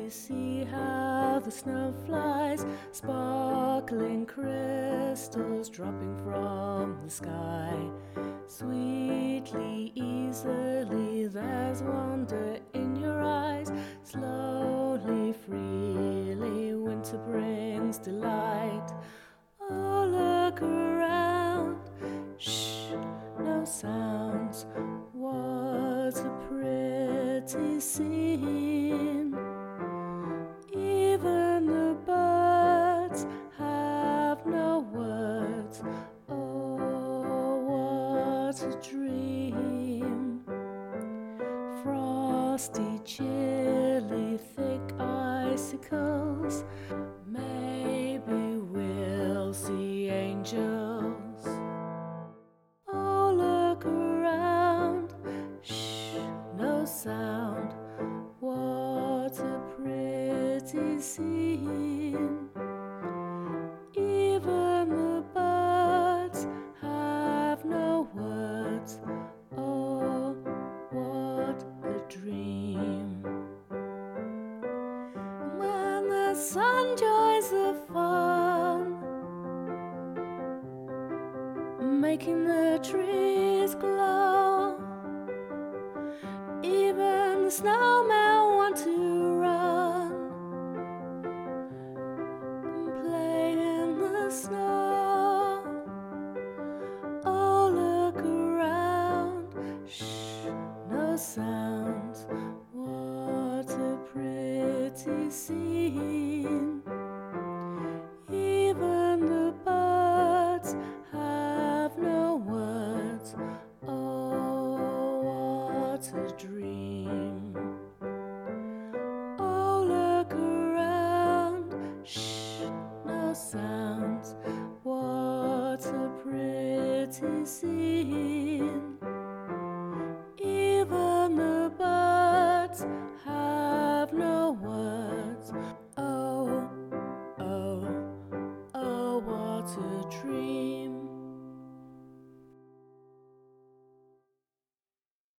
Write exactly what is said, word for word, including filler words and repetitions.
See how the snow flies, sparkling crystals dropping from the sky. Sweetly, easily, there's wonder in your eyes. Slowly, freely, winter brings delight. Oh, look around, shh, no sounds. What a pretty scene. Even the birds have no words. Oh, what a dream. Frosty, chilly, thick icicles. Maybe we'll see angels. Oh, look around, shh, no sound. What a pretty scene. Even the birds have no words. Oh, what a dream. When the sun joins the fun, making the trees glow, even the snowmen want to run and play in the snow. Oh, look around, shh, no sounds. What a pretty scene. Even the birds have no words. Oh, what a dream. Oh, look around, shh, no sounds. What a pretty scene. Even the birds have no words. Oh, oh, oh, what a dream.